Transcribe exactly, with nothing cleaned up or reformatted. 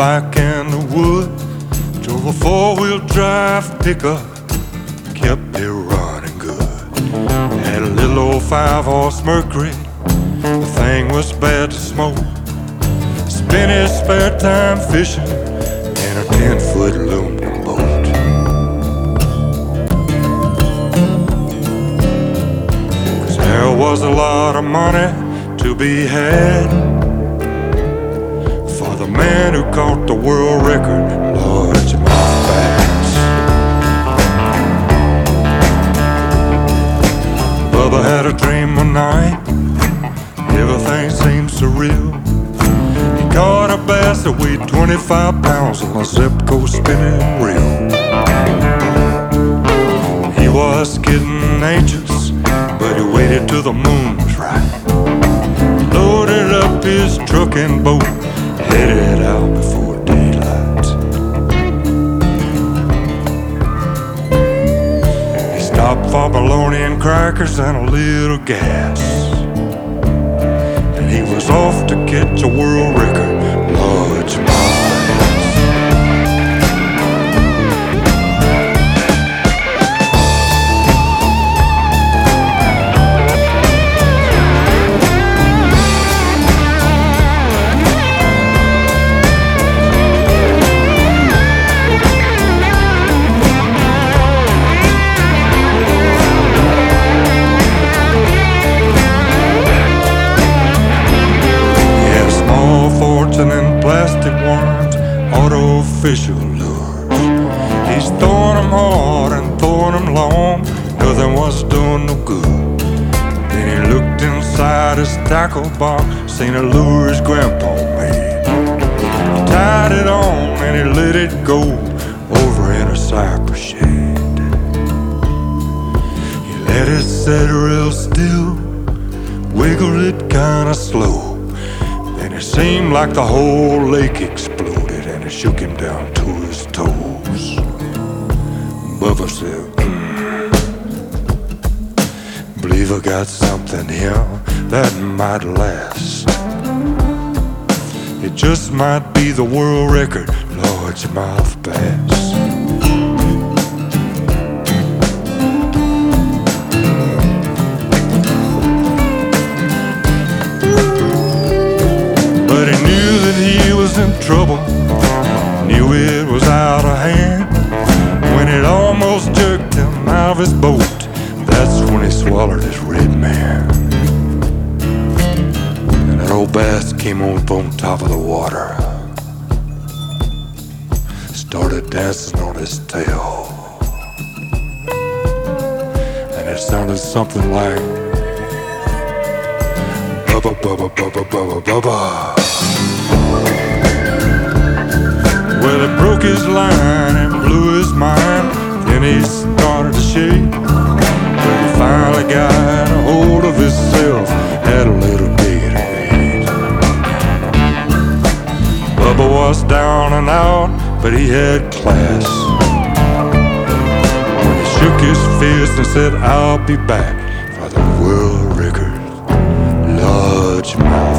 back in the woods, drove a four-wheel drive pickup, kept it running good. Had a little old five-horse Mercury, the thing was bad to smoke. Spent his spare time fishing in a ten-foot aluminum boat. Cause there was a lot of money to be had for the man who caught the world record largemouth bass. Bubba had a dream one night, everything seemed surreal. He caught a bass that weighed twenty-five pounds on a Zebco spinning reel. He was getting anxious, but he waited till the moon was right. Loaded up his truck and boat, headed out before daylight. He stopped for bologna and crackers and a little gas, and he was off to catch a world record largemouth bass. And plastic worms, artificial lures. He's throwing them hard and throwing them long, nothing was doing no good. Then he looked inside his tackle box, seen a lure his grandpa made. He tied it on and he let it go over in a cypress shade. He let it sit real still, wiggled it kinda slow. And it seemed like the whole lake exploded, and it shook him down to his toes. Bubba said, mm, believe I got something here that might last. It just might be the world record largemouth bass. But he knew that he was in trouble, knew it was out of hand. When it almost jerked him out of his boat, that's when he swallowed his red man. And that old bass came up on top of the water, started dancing on his tail. And it sounded something like bubba, bubba, bubba, bubba, bubba. Well, it broke his line and blew his mind. Then he started to shake, but he finally got a hold of himself, had a little Gatorade. Bubba was down and out, but he had class. When he shook his fist and said, I'll be back for the world record largemouth.